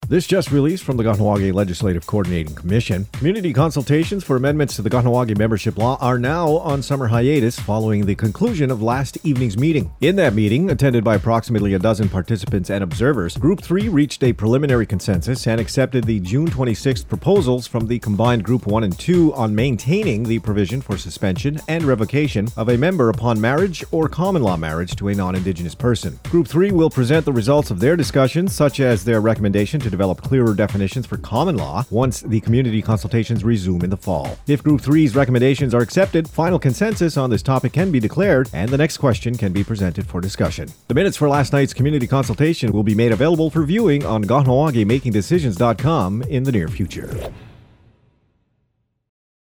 This just released from the Kahnawake Legislative Coordinating Commission. Community consultations for amendments to the Kahnawake membership law are now on summer hiatus following the conclusion of last evening's meeting. In that meeting, attended by approximately a dozen participants and observers, Group 3 reached a preliminary consensus and accepted the June 26th proposals from the combined Group 1 and 2 on maintaining the provision for suspension and revocation of a member upon marriage or common law marriage to a non-Indigenous person. Group 3 will present the results of their discussions, such as their recommendation to develop clearer definitions for common law once the community consultations resume in the fall. If Group 3's recommendations are accepted, final consensus on this topic can be declared and the next question can be presented for discussion. The minutes for last night's community consultation will be made available for viewing on Kahnawake MakingDecisions.com in the near future.